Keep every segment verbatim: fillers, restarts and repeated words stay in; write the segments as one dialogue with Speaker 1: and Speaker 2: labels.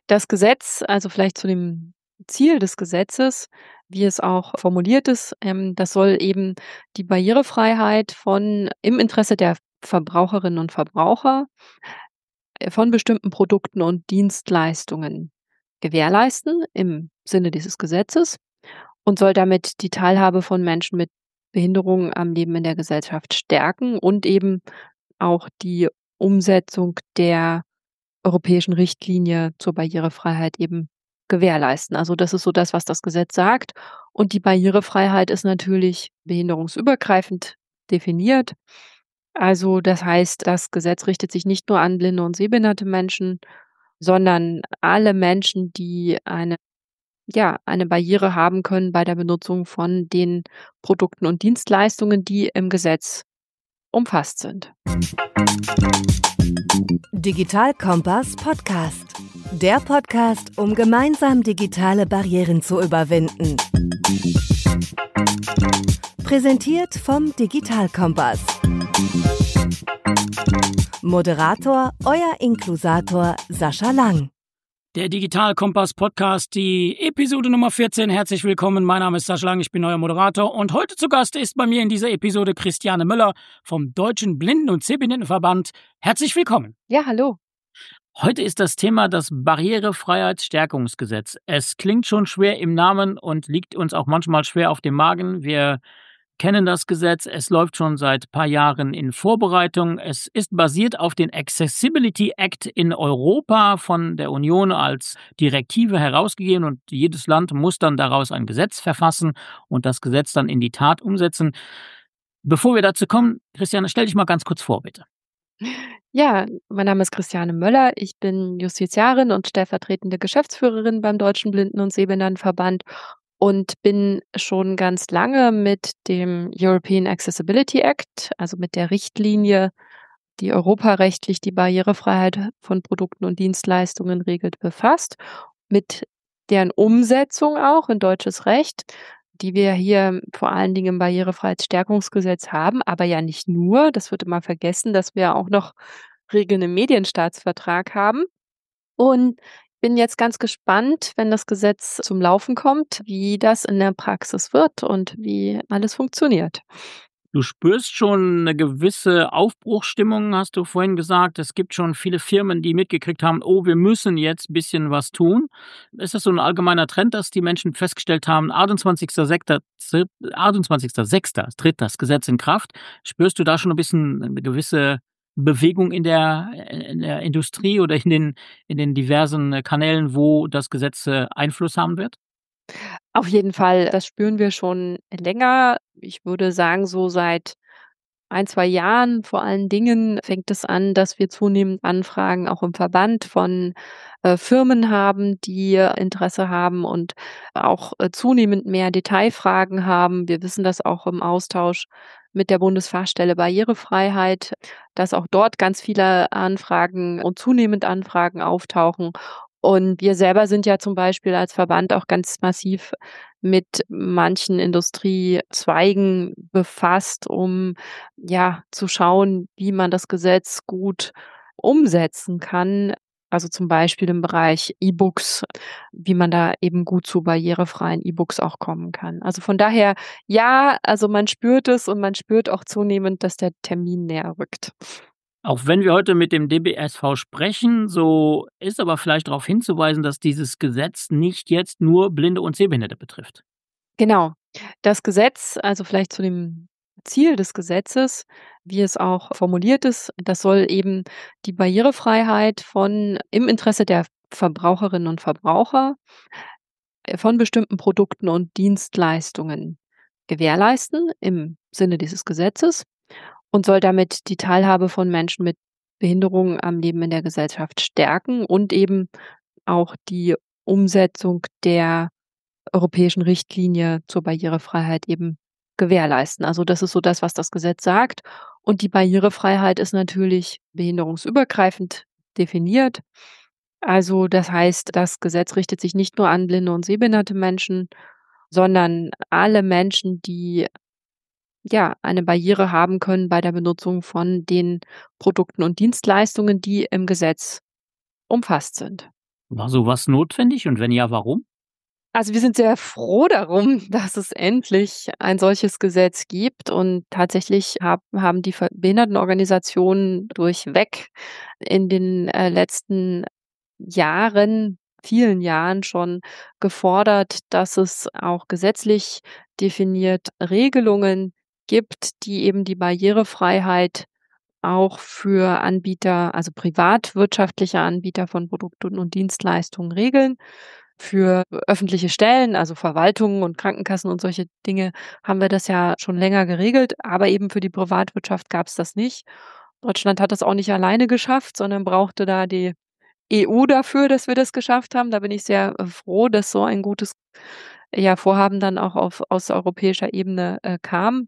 Speaker 1: Das Gesetz, also vielleicht zu dem Ziel des Gesetzes, wie es auch formuliert ist, ähm, das soll eben die Barrierefreiheit von im Interesse der Verbraucherinnen und Verbraucher äh, von bestimmten Produkten und Dienstleistungen gewährleisten im Sinne dieses Gesetzes und soll damit die Teilhabe von Menschen mit Behinderungen am Leben in der Gesellschaft stärken und eben auch die Umsetzung der europäischen Richtlinie zur Barrierefreiheit eben gewährleisten. Also das ist so das, was das Gesetz sagt. Und die Barrierefreiheit ist natürlich behinderungsübergreifend definiert. Also das heißt, das Gesetz richtet sich nicht nur an blinde und sehbehinderte Menschen, sondern alle Menschen, die eine, ja, eine Barriere haben können bei der Benutzung von den Produkten und Dienstleistungen, die im Gesetz umfasst sind.
Speaker 2: Digital Kompass Podcast. Der Podcast, um gemeinsam digitale Barrieren zu überwinden. Präsentiert vom Digital Kompass. Moderator, euer Inklusator Sascha Lang.
Speaker 3: Der Digital Kompass Podcast, die Episode Nummer vierzehn. Herzlich willkommen, mein Name ist Sascha Lang, ich bin euer Moderator und heute zu Gast ist bei mir in dieser Episode Christiane Müller vom Deutschen Blinden- und Sehbehindertenverband. Herzlich willkommen.
Speaker 1: Ja, hallo.
Speaker 3: Heute ist das Thema das Barrierefreiheitsstärkungsgesetz. Es klingt schon schwer im Namen und liegt uns auch manchmal schwer auf dem Magen. Wir kennen das Gesetz, es läuft schon seit ein paar Jahren in Vorbereitung. Es ist basiert auf den Accessibility Act in Europa von der Union als Direktive herausgegeben und jedes Land muss dann daraus ein Gesetz verfassen und das Gesetz dann in die Tat umsetzen. Bevor wir dazu kommen, Christiane, stell dich mal ganz kurz vor, bitte.
Speaker 1: Ja, mein Name ist Christiane Möller. Ich bin Justiziarin und stellvertretende Geschäftsführerin beim Deutschen Blinden- und Sehbehindertenverband und bin schon ganz lange mit dem European Accessibility Act, also mit der Richtlinie, die europarechtlich die Barrierefreiheit von Produkten und Dienstleistungen regelt, befasst, mit deren Umsetzung auch in deutsches Recht, die wir hier vor allen Dingen im Barrierefreiheitsstärkungsgesetz haben, aber ja nicht nur. Das wird immer vergessen, dass wir auch noch Regeln im Medienstaatsvertrag haben. Und bin jetzt ganz gespannt, wenn das Gesetz zum Laufen kommt, wie das in der Praxis wird und wie alles funktioniert.
Speaker 3: Du spürst schon eine gewisse Aufbruchsstimmung, hast du vorhin gesagt. Es gibt schon viele Firmen, die mitgekriegt haben, oh, wir müssen jetzt ein bisschen was tun. Ist das so ein allgemeiner Trend, dass die Menschen festgestellt haben, achtundzwanzigster sechster achtundzwanzigster sechster tritt das Gesetz in Kraft? Spürst du da schon ein bisschen eine gewisse Bewegung in der, in der Industrie oder in den, in den diversen Kanälen, wo das Gesetz äh, Einfluss haben wird?
Speaker 1: Auf jeden Fall, das spüren wir schon länger. Ich würde sagen, so seit ein, zwei Jahren vor allen Dingen fängt es an, dass wir zunehmend Anfragen auch im Verband von äh, Firmen haben, die Interesse haben und auch äh, zunehmend mehr Detailfragen haben. Wir wissen das auch im Austausch mit der Bundesfachstelle Barrierefreiheit, dass auch dort ganz viele Anfragen und zunehmend Anfragen auftauchen. Und wir selber sind ja zum Beispiel als Verband auch ganz massiv mit manchen Industriezweigen befasst, um ja zu schauen, wie man das Gesetz gut umsetzen kann. Also zum Beispiel im Bereich E-Books, wie man da eben gut zu barrierefreien E-Books auch kommen kann. Also von daher, ja, also man spürt es und man spürt auch zunehmend, dass der Termin näher rückt.
Speaker 3: Auch wenn wir heute mit dem D B S V sprechen, so ist aber vielleicht darauf hinzuweisen, dass dieses Gesetz nicht jetzt nur Blinde und Sehbehinderte betrifft.
Speaker 1: Genau. Das Gesetz, also vielleicht zu dem Ziel des Gesetzes, wie es auch formuliert ist, das soll eben die Barrierefreiheit von im Interesse der Verbraucherinnen und Verbraucher äh, von bestimmten Produkten und Dienstleistungen gewährleisten im Sinne dieses Gesetzes und soll damit die Teilhabe von Menschen mit Behinderungen am Leben in der Gesellschaft stärken und eben auch die Umsetzung der europäischen Richtlinie zur Barrierefreiheit eben gewährleisten. Also das ist so das, was das Gesetz sagt. Und die Barrierefreiheit ist natürlich behinderungsübergreifend definiert. Also das heißt, das Gesetz richtet sich nicht nur an blinde und sehbehinderte Menschen, sondern alle Menschen, die ja eine Barriere haben können bei der Benutzung von den Produkten und Dienstleistungen, die im Gesetz umfasst sind.
Speaker 3: War so was notwendig und wenn ja, warum?
Speaker 1: Also, wir sind sehr froh darum, dass es endlich ein solches Gesetz gibt und tatsächlich hab haben die Ver Behindertenorganisationen durchweg in den, äh, letzten Jahren, vielen Jahren schon gefordert, dass es auch gesetzlich definiert Regelungen gibt, die eben die Barrierefreiheit auch für Anbieter, also privatwirtschaftliche Anbieter von Produkten und Dienstleistungen regeln. Für öffentliche Stellen, also Verwaltungen und Krankenkassen und solche Dinge, haben wir das ja schon länger geregelt, aber eben für die Privatwirtschaft gab's das nicht. Deutschland hat das auch nicht alleine geschafft, sondern brauchte da die E U dafür, dass wir das geschafft haben. Da bin ich sehr, äh, froh, dass so ein gutes, ja, Vorhaben dann auch auf aus europäischer Ebene, äh, kam.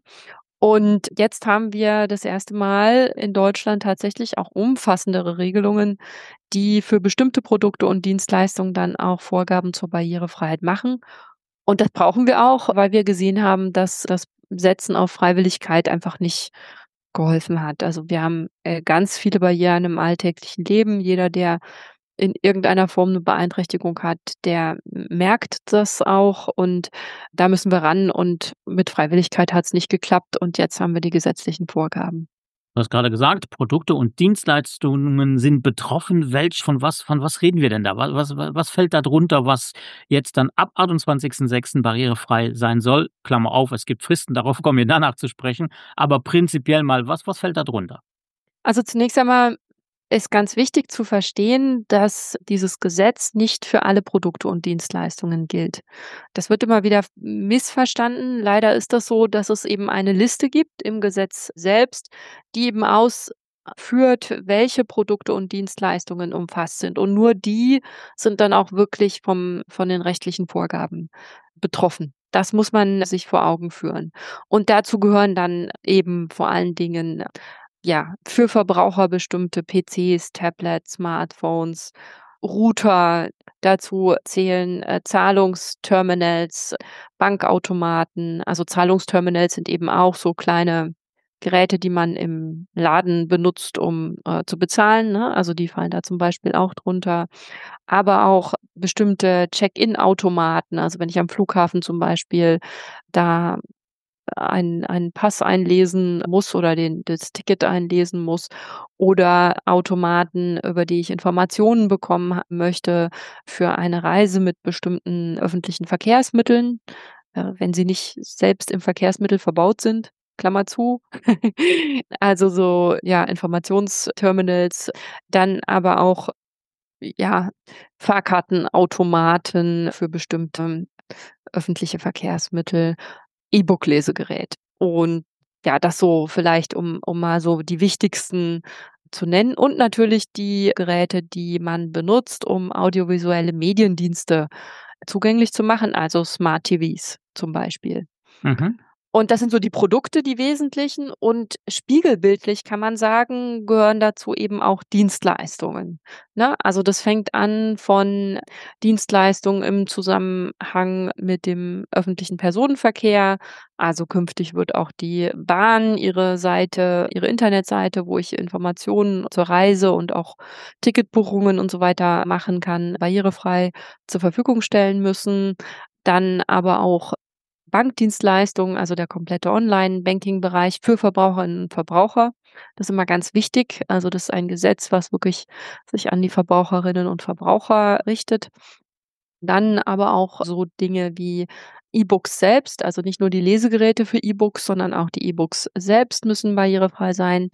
Speaker 1: Und jetzt haben wir das erste Mal in Deutschland tatsächlich auch umfassendere Regelungen, die für bestimmte Produkte und Dienstleistungen dann auch Vorgaben zur Barrierefreiheit machen. Und das brauchen wir auch, weil wir gesehen haben, dass das Setzen auf Freiwilligkeit einfach nicht geholfen hat. Also, wir haben, äh, ganz viele Barrieren im alltäglichen Leben. Jeder, der in irgendeiner Form 'ne Beeinträchtigung hat, der m merkt das auch und da müssen wir ran und mit Freiwilligkeit hat's nicht geklappt und jetzt haben wir die gesetzlichen Vorgaben.
Speaker 3: Du hast gerade gesagt, Produkte und Dienstleistungen sind betroffen. Welch von was von was reden wir denn da? Wa was was fällt da drunter, was jetzt dann ab achtundzwanzigsten sechsten barrierefrei sein soll? Klammer auf, es gibt Fristen, darauf kommen wir danach zu sprechen. Aber prinzipiell mal, was was fällt da drunter?
Speaker 1: Also, zunächst einmal ist ganz wichtig zu verstehen, dass dieses Gesetz nicht für alle Produkte und Dienstleistungen gilt. Das wird immer wieder f missverstanden. Leider ist das so, dass es eben eine Liste gibt im Gesetz selbst, die eben ausführt, welche Produkte und Dienstleistungen umfasst sind. Und nur die sind dann auch wirklich vom von den rechtlichen Vorgaben betroffen. Das muss man sich vor Augen führen. Und dazu gehören dann eben vor allen Dingen, ja, für Verbraucher bestimmte P Cs, Tablets, Smartphones, Router. Dazu zählen, äh, Zahlungsterminals, Bankautomaten. Also, Zahlungsterminals sind eben auch so kleine Geräte, die man im Laden benutzt, um, äh, zu bezahlen, ne? Also, die fallen da zum Beispiel auch drunter. Aber auch bestimmte Check-in-Automaten. Also, wenn ich am Flughafen zum Beispiel da einen einen Pass einlesen muss oder den das Ticket einlesen muss oder Automaten, über die ich Informationen bekommen ha möchte für eine Reise mit bestimmten öffentlichen Verkehrsmitteln, äh, wenn sie nicht selbst im Verkehrsmittel verbaut sind, Klammer zu. Also, so, ja, Informationsterminals, dann aber auch, ja, Fahrkartenautomaten für bestimmte öffentliche Verkehrsmittel, E-Book-Lesegerät. Und ja, das so vielleicht, um um mal so die wichtigsten zu nennen und natürlich die Geräte, die man benutzt, um audiovisuelle Mediendienste zugänglich zu machen, also Smart TVs zum Beispiel.
Speaker 3: Mhm.
Speaker 1: Und das sind so die Produkte, die wesentlichen und spiegelbildlich kann man sagen, gehören dazu eben auch Dienstleistungen, ne? Also, das fängt an von Dienstleistungen im Zusammenhang mit dem öffentlichen Personenverkehr. Also, künftig wird auch die Bahn ihre Seite ihre Internetseite, wo ich Informationen zur Reise und auch Ticketbuchungen und so weiter machen kann, barrierefrei zur Verfügung stellen müssen. Dann aber auch Bankdienstleistungen, also der komplette Online-Banking-Bereich für Verbraucherinnen und Verbraucher. Das ist immer ganz wichtig. Also, das ist ein Gesetz, was wirklich sich an die Verbraucherinnen und Verbraucher richtet. Dann aber auch so Dinge wie E-Books selbst, also nicht nur die Lesegeräte für E-Books, sondern auch die E-Books selbst müssen barrierefrei sein.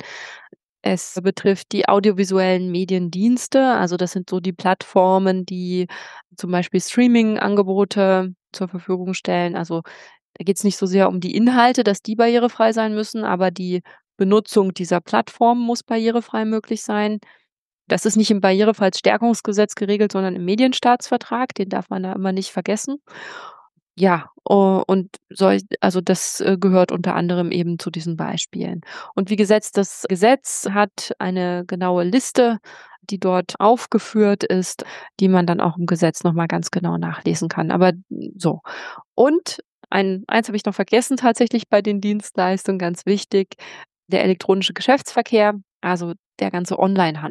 Speaker 1: Es betrifft die audiovisuellen Mediendienste, also das sind so die Plattformen, die zum Beispiel Streamingangebote zur Verfügung stellen. Also, da geht's nicht so sehr um die Inhalte, dass die barrierefrei sein müssen, aber die Benutzung dieser Plattform muss barrierefrei möglich sein. Das ist nicht im Barrierefreiheitsstärkungsgesetz geregelt, sondern im Medienstaatsvertrag, den darf man da immer nicht vergessen. Ja, u und solch also das, äh, gehört unter anderem eben zu diesen Beispielen. Und wie gesetzt das Gesetz hat eine genaue Liste, die dort aufgeführt ist, die man dann auch im Gesetz noch mal ganz genau nachlesen kann. Aber so. Und ein eins habe ich noch vergessen tatsächlich bei den Dienstleistungen, ganz wichtig, der elektronische Geschäftsverkehr, also der ganze Onlinehandel.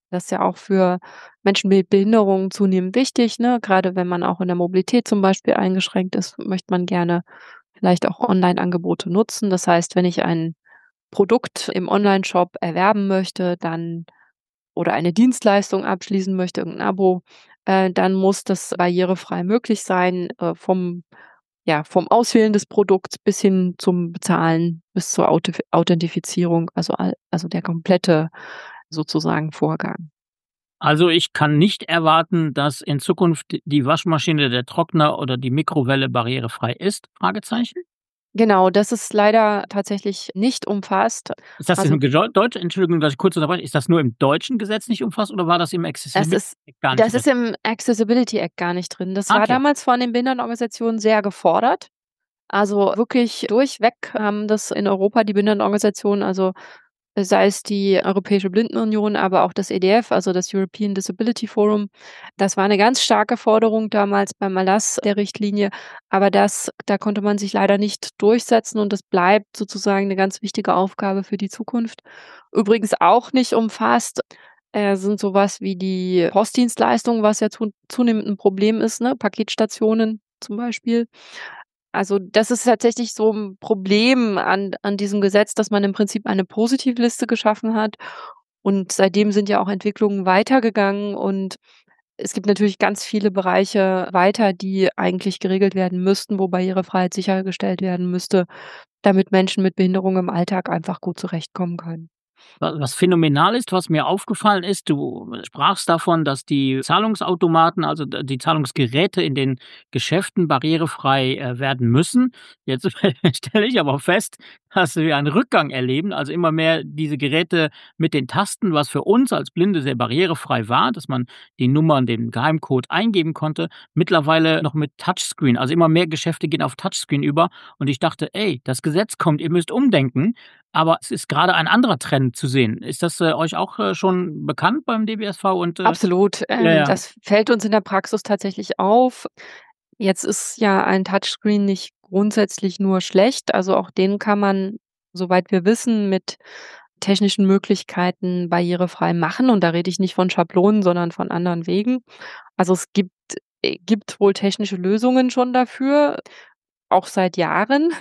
Speaker 1: Das ist ja auch für Menschen mit Behinderungen zunehmend wichtig, ne? Grade wenn man auch in der Mobilität zum Beispiel eingeschränkt ist, möchte man gerne vielleicht auch Onlineangebote nutzen. Das heißt, wenn ich ein Produkt im Onlineshop erwerben möchte, dann oder eine Dienstleistung abschließen möchte, irgend 'n Abo, äh, dann muss das barrierefrei möglich sein, äh, vom ja, vom Auswählen des Produkts bis hin zum Bezahlen, bis zur Autif Authentifizierung, also all also der komplette sozusagen Vorgang.
Speaker 3: Also, ich kann nicht erwarten, dass in Zukunft die Waschmaschine, der Trockner oder die Mikrowelle barrierefrei ist? Fragezeichen.
Speaker 1: Genau, das ist leider tatsächlich nicht umfasst.
Speaker 3: Ist das
Speaker 1: Also
Speaker 3: im Gedeu Deutsch Entschuldigung, dass ich kurz unterbreche. Ist das nur im deutschen Gesetz nicht umfasst oder war das im
Speaker 1: Das
Speaker 3: Accessibility
Speaker 1: ist
Speaker 3: Act gar nicht
Speaker 1: das
Speaker 3: drin?
Speaker 1: ist im Accessibility Act gar nicht drin. Das
Speaker 3: Ah,
Speaker 1: war
Speaker 3: okay.
Speaker 1: damals von den Behindertenorganisationen sehr gefordert. Also, wirklich durchweg haben das in Europa die Behindertenorganisationen, also sei es die Europäische Blindenunion, aber auch das E D F, also das European Disability Forum. Das war 'ne ganz starke Forderung damals beim Erlass der Richtlinie, aber das da konnte man sich leider nicht durchsetzen und das bleibt sozusagen 'ne ganz wichtige Aufgabe für die Zukunft. Übrigens auch nicht umfasst, äh, sind so was wie die Postdienstleistungen, was ja zu zunehmend 'n Problem ist, ne, Paketstationen zum Beispiel. Also, das ist tatsächlich so 'n Problem an an diesem Gesetz, dass man im Prinzip eine Positivliste geschaffen hat und seitdem sind ja auch Entwicklungen weitergegangen und es gibt natürlich ganz viele Bereiche weiter, die eigentlich geregelt werden müssten, wo Barrierefreiheit sichergestellt werden müsste, damit Menschen mit Behinderung im Alltag einfach gut zurechtkommen können.
Speaker 3: Wa was phänomenal ist, was mir aufgefallen ist, du sprachst davon, dass die Zahlungsautomaten, also d die Zahlungsgeräte in den Geschäften barrierefrei, äh, werden müssen. Jetzt stelle ich aber fest, dass wir einen Rückgang erleben, also immer mehr diese Geräte mit den Tasten, was für uns als Blinde sehr barrierefrei war, dass man die Nummern, den Geheimcode eingeben konnte, mittlerweile noch mit Touchscreen. Also, immer mehr Geschäfte gehen auf Touchscreen über und ich dachte: „Ey, das Gesetz kommt, ihr müsst umdenken.“ Aber es ist grade ein anderer Trend zu sehen. Ist das, äh, euch auch, äh, schon bekannt beim D B S V und, äh
Speaker 1: Absolut,
Speaker 3: ja,
Speaker 1: ähm,
Speaker 3: ja.
Speaker 1: das fällt uns in der Praxis tatsächlich auf. Jetzt ist ja ein Touchscreen nicht grundsätzlich nur schlecht, also auch den kann man, soweit wir wissen, mit technischen Möglichkeiten barrierefrei machen und da rede ich nicht von Schablonen, sondern von anderen Wegen. Also, es gibt äh, gibt wohl technische Lösungen schon dafür, auch seit Jahren.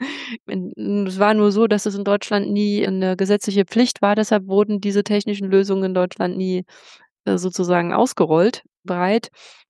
Speaker 1: En n es war nur so, dass es in Deutschland nie 'ne gesetzliche Pflicht war, deshalb wurden diese technischen Lösungen in Deutschland nie, äh, sozusagen ausgerollt breit.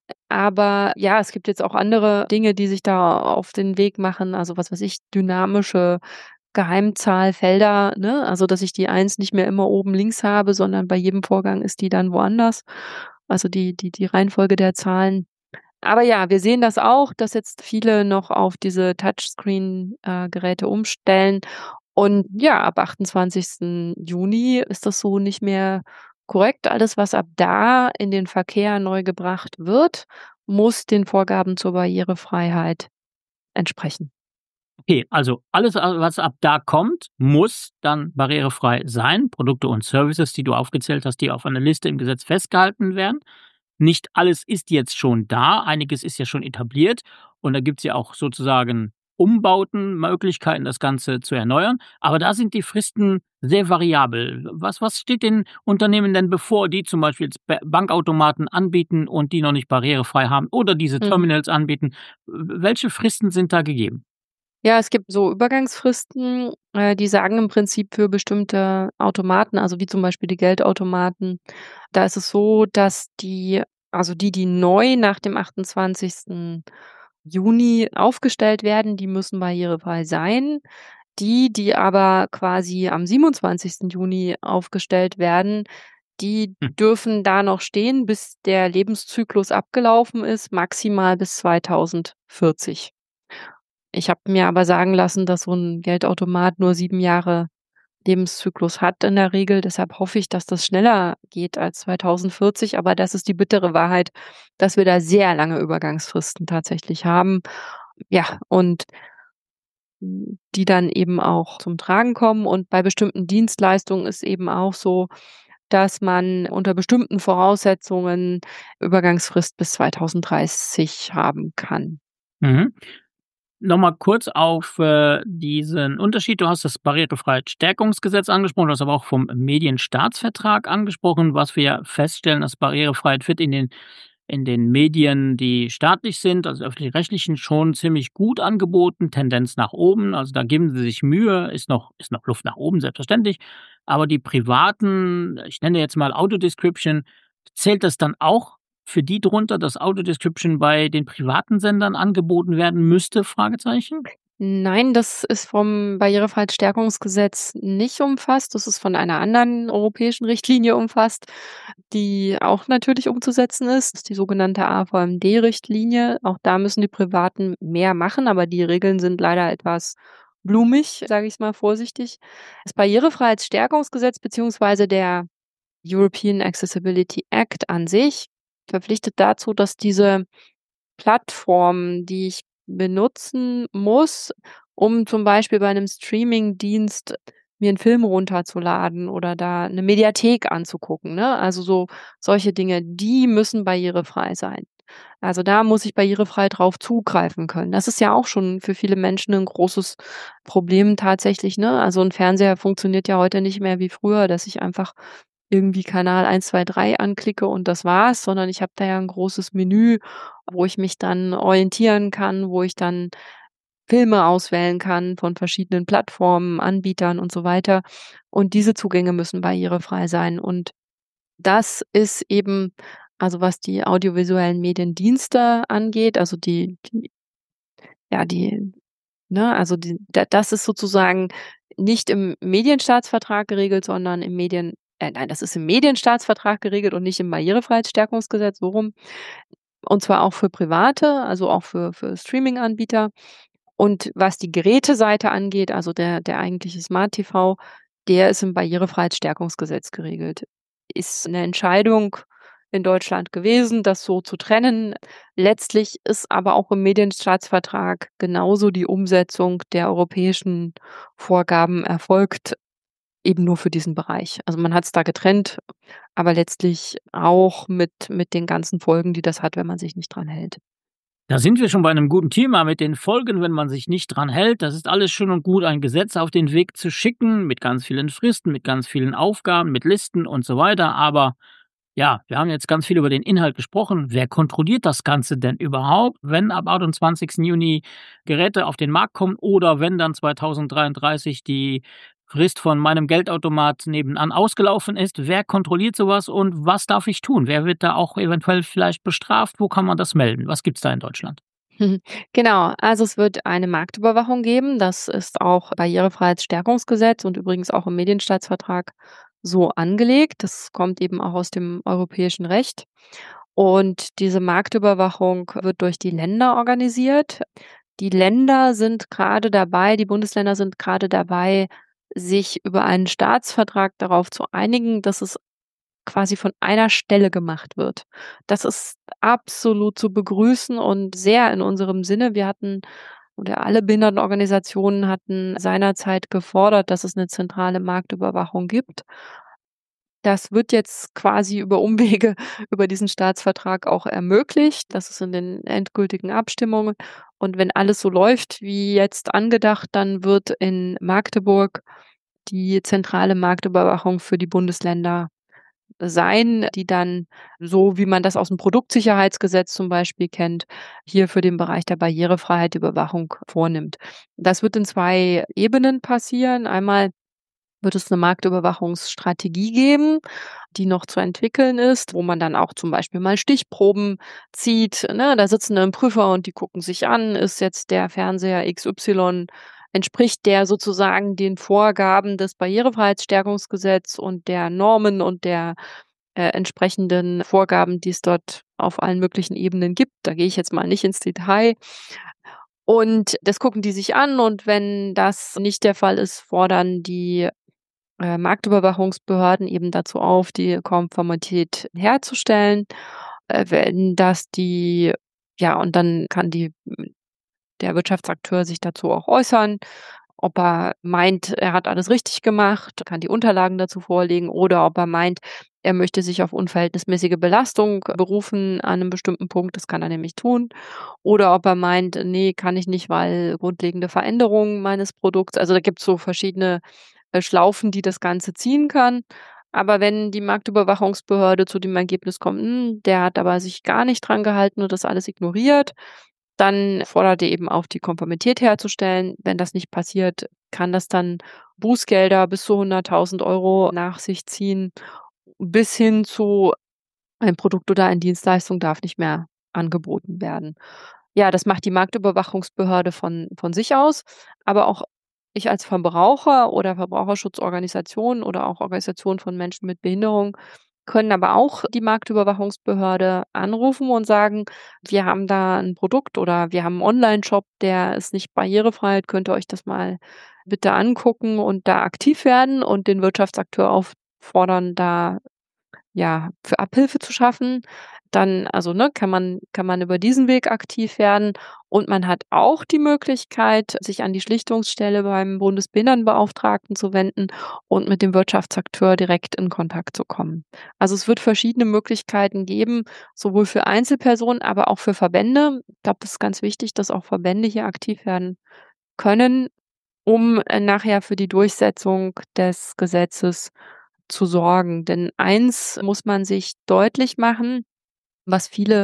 Speaker 1: Aber ja, es gibt jetzt auch andere Dinge, die sich da auf den Weg machen, also was weiß ich, dynamische Geheimzahlfelder, ne? Also, dass ich die eins nicht mehr immer oben links habe, sondern bei jedem Vorgang ist die dann woanders, also die die die Reihenfolge der Zahlen. Aber ja, wir sehen das auch, dass jetzt viele noch auf diese Touchscreen, äh, Geräte umstellen und ja, ab achtundzwanzigsten Juni ist das so nicht mehr korrekt. Alles, was ab da in den Verkehr neu gebracht wird, muss den Vorgaben zur Barrierefreiheit entsprechen.
Speaker 3: Okay, also alles, a was ab da kommt, muss dann barrierefrei sein. Produkte und Services, die du aufgezählt hast, die auf einer Liste im Gesetz festgehalten werden. Nicht alles ist jetzt schon da, einiges ist ja schon etabliert und da gibt's ja auch sozusagen Umbauten, Möglichkeiten, das Ganze zu erneuern, aber da sind die Fristen sehr variabel. Was was steht den Unternehmen denn bevor, die zum Beispiel jetzt Ba Bankautomaten anbieten und die noch nicht barrierefrei haben oder diese
Speaker 1: Mhm.
Speaker 3: Terminals anbieten? W welche Fristen sind da gegeben?
Speaker 1: Ja, es gibt so Übergangsfristen, äh, die sagen im Prinzip für bestimmte Automaten, also wie zum Beispiel die Geldautomaten, da ist es so, dass die also die, die neu nach dem achtundzwanzigsten Juni aufgestellt werden, die müssen barrierefrei sein. Die, die aber quasi am siebenundzwanzigsten Juni aufgestellt werden, die
Speaker 3: Hm.
Speaker 1: dürfen da noch stehen, bis der Lebenszyklus abgelaufen ist, maximal bis zweitausendvierzig. Ich habe mir aber sagen lassen, dass so 'n Geldautomat nur sieben Jahre Lebenszyklus hat in der Regel. Deshalb hoffe ich, dass das schneller geht als zweitausendvierzig, aber das ist die bittere Wahrheit, dass wir da sehr lange Übergangsfristen tatsächlich haben. Ja, und hm, die dann eben auch zum Tragen kommen und bei bestimmten Dienstleistungen ist eben auch so, dass man unter bestimmten Voraussetzungen Übergangsfrist bis zweitausenddreißig haben kann.
Speaker 3: Mhm. Noch mal kurz auf, äh, diesen Unterschied. Du hast das Barrierefreiheitsstärkungsgesetz angesprochen, du hast aber auch vom Medienstaatsvertrag angesprochen, was wir ja feststellen, dass Barrierefreiheit wird in den in den Medien, die staatlich sind, also öffentlich-rechtlichen, schon ziemlich gut angeboten, Tendenz nach oben. Also, da geben sie sich Mühe, ist noch ist noch Luft nach oben, selbstverständlich. Aber die privaten, ich nenne jetzt mal Audio-Description, zählt das dann auch für die drunter, dass Audio-Description bei den privaten Sendern angeboten werden müsste? Fragezeichen.
Speaker 1: Nein, das ist vom Barrierefreiheitsstärkungsgesetz nicht umfasst. Das ist von einer anderen europäischen Richtlinie umfasst, die auch natürlich umzusetzen ist. Das ist die sogenannte A V M D-Richtlinie. Auch da müssen die Privaten mehr machen, aber die Regeln sind leider etwas blumig, sage ich's mal vorsichtig. Das Barrierefreiheitsstärkungsgesetz beziehungsweise der European Accessibility Act an sich verpflichtet dazu, dass diese Plattformen, die ich benutzen muss, um zum Beispiel bei 'nem Streamingdienst mir 'n Film runterzuladen oder da 'ne Mediathek anzugucken, ne? Also, so solche Dinge, die müssen barrierefrei sein. Also, da muss ich barrierefrei drauf zugreifen können. Das ist ja auch schon für viele Menschen 'n großes Problem tatsächlich, ne? Also, 'n Fernseher funktioniert ja heute nicht mehr wie früher, dass ich einfach irgendwie Kanal eins, zwei, drei anklicke und das war's, sondern ich habe da ja 'n großes Menü, wo ich mich dann orientieren kann, wo ich dann Filme auswählen kann von verschiedenen Plattformen, Anbietern und so weiter. Und diese Zugänge müssen barrierefrei sein. Und das ist eben also, was die audiovisuellen Mediendienste angeht, also die die ja, die ne, also die da das ist sozusagen nicht im Medienstaatsvertrag geregelt, sondern im Medien äh, nein, das ist im Medienstaatsvertrag geregelt und nicht im Barrierefreiheitsstärkungsgesetz, so rum. Und zwar auch für Private, also auch für für Streaminganbieter. Und was die Geräteseite angeht, also der der eigentliche Smart TV, der ist im Barrierefreiheitsstärkungsgesetz geregelt. Ist 'ne Entscheidung in Deutschland gewesen, das so zu trennen. Letztlich ist aber auch im Medienstaatsvertrag genauso die Umsetzung der europäischen Vorgaben erfolgt, eben nur für diesen Bereich. Also, man hat's da getrennt, aber letztlich auch mit mit den ganzen Folgen, die das hat, wenn man sich nicht dran hält.
Speaker 3: Da sind wir schon bei 'nem guten Thema mit den Folgen, wenn man sich nicht dran hält. Das ist alles schön und gut, ein Gesetz auf den Weg zu schicken mit ganz vielen Fristen, mit ganz vielen Aufgaben, mit Listen und so weiter. Aber ja, wir haben jetzt ganz viel über den Inhalt gesprochen. Wer kontrolliert das Ganze denn überhaupt, wenn ab achtundzwanzigsten Juni Geräte auf den Markt kommen oder wenn dann zweitausenddreiunddreißig die Frist von meinem Geldautomat nebenan ausgelaufen ist? Wer kontrolliert so was und was darf ich tun? Wer wird da auch eventuell vielleicht bestraft? Wo kann man das melden? Was gibt's da in Deutschland?
Speaker 1: Genau, also es wird eine Marktüberwachung geben. Das ist auch Barrierefreiheitsstärkungsgesetz und übrigens auch im Medienstaatsvertrag so angelegt. Das kommt eben auch aus dem europäischen Recht. Und diese Marktüberwachung wird durch die Länder organisiert. Die Länder sind grade dabei die Bundesländer sind grade dabei, sich über einen Staatsvertrag darauf zu einigen, dass es quasi von einer Stelle gemacht wird. Das ist absolut zu begrüßen und sehr in unserem Sinne. Wir hatten oder alle Behindertenorganisationen hatten seinerzeit gefordert, dass es 'ne zentrale Marktüberwachung gibt. Das wird jetzt quasi über Umwege über diesen Staatsvertrag auch ermöglicht. Das ist in den endgültigen Abstimmungen. Und wenn alles so läuft wie jetzt angedacht, dann wird in Magdeburg die zentrale Marktüberwachung für die Bundesländer sein, die dann, so wie man das aus'm Produktsicherheitsgesetz zum Beispiel kennt, hier für den Bereich der Barrierefreiheit die Überwachung vornimmt. Das wird in zwei Ebenen passieren. Einmal wird es 'ne Marktüberwachungsstrategie geben, die noch zu entwickeln ist, wo man dann auch zum Beispiel mal Stichproben zieht, ne? Da sitzen dann Prüfer und die gucken sich an, ist jetzt der Fernseher X Y entspricht der sozusagen den Vorgaben des Barrierefreiheitsstärkungsgesetz und der Normen und der, äh, entsprechenden Vorgaben, die es dort auf allen möglichen Ebenen gibt. Da gehe ich jetzt mal nicht ins Detail. Und das gucken die sich an und wenn das nicht der Fall ist, fordern die, äh, Marktüberwachungsbehörden eben dazu auf, die Konformität herzustellen. Äh, wenn das die ja, und dann kann die der Wirtschaftsakteur sich dazu auch äußern, ob er meint, er hat alles richtig gemacht, kann die Unterlagen dazu vorlegen oder ob er meint, er möchte sich auf unverhältnismäßige Belastung berufen an einem bestimmten Punkt, das kann er nämlich tun. Oder ob er meint: „Ne, kann ich nicht, weil grundlegende Veränderungen meines Produkts“, also, da gibt's so verschiedene, äh, Schlaufen, die das Ganze ziehen kann. Aber wenn die Marktüberwachungsbehörde zu dem Ergebnis kommt: „Hm, der hat aber sich gar nicht dran gehalten und das alles ignoriert“, dann fordert er eben auf, die Konformität herzustellen. Wenn das nicht passiert, kann das dann Bußgelder bis zu hunderttausend Euro nach sich ziehen, bis hin zu: Ein Produkt oder eine Dienstleistung darf nicht mehr angeboten werden. Ja, das macht die Marktüberwachungsbehörde von von sich aus, aber auch ich als Verbraucher oder Verbraucherschutzorganisation oder auch Organisationen von Menschen mit Behinderung können aber auch die Marktüberwachungsbehörde anrufen und sagen: „Wir haben da ein Produkt oder wir haben 'n Onlineshop, der ist nicht barrierefrei. Könnt ihr euch das mal bitte angucken?“ Und da aktiv werden und den Wirtschaftsakteur auffordern, da ja, für Abhilfe zu schaffen. Dann also, ne, kann man kann man über diesen Weg aktiv werden und man hat auch die Möglichkeit, sich an die Schlichtungsstelle beim Bundesbehindertenbeauftragten zu wenden und mit dem Wirtschaftsakteur direkt in Kontakt zu kommen. Also, es wird verschiedene Möglichkeiten geben, sowohl für Einzelpersonen, aber auch für Verbände. Ich glaube, das ist ganz wichtig, dass auch Verbände hier aktiv werden können, um, äh, nachher für die Durchsetzung des Gesetzes zu sorgen. Denn eins muss man sich deutlich machen, was viele